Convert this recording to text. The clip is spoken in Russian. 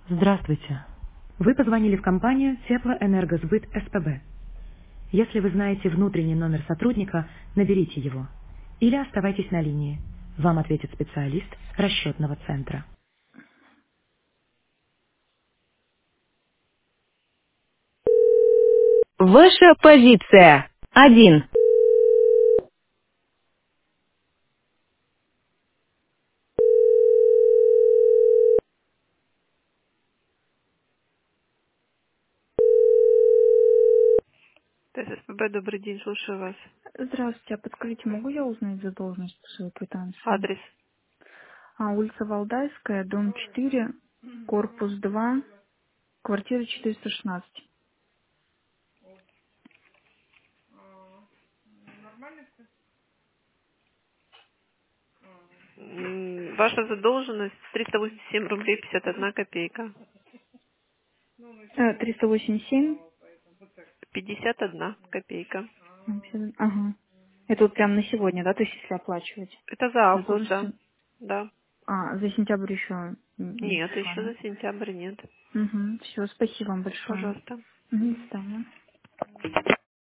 Здравствуйте. Вы позвонили в компанию Теплоэнергосбыт СПБ. Если вы знаете внутренний номер сотрудника, наберите его. Или оставайтесь на линии. Вам ответит специалист расчетного центра. Ваша позиция. 1. ТССПБ, добрый день, слушаю вас. Здравствуйте, а подскажите, могу я узнать задолженность по своей квитанции? Адрес. Улица Валдайская, дом 4, корпус 2, квартира 416. Ваша задолженность 387 рублей 51 копейка. 387? 51 копейка. Ага. Это вот прям на сегодня, да, то есть если оплачивать? Это за август, Задолженность? да. Да. За сентябрь еще не Нет, пришла, еще да? за сентябрь нет. Угу. Все, спасибо вам большое. Пожалуйста. До свидания.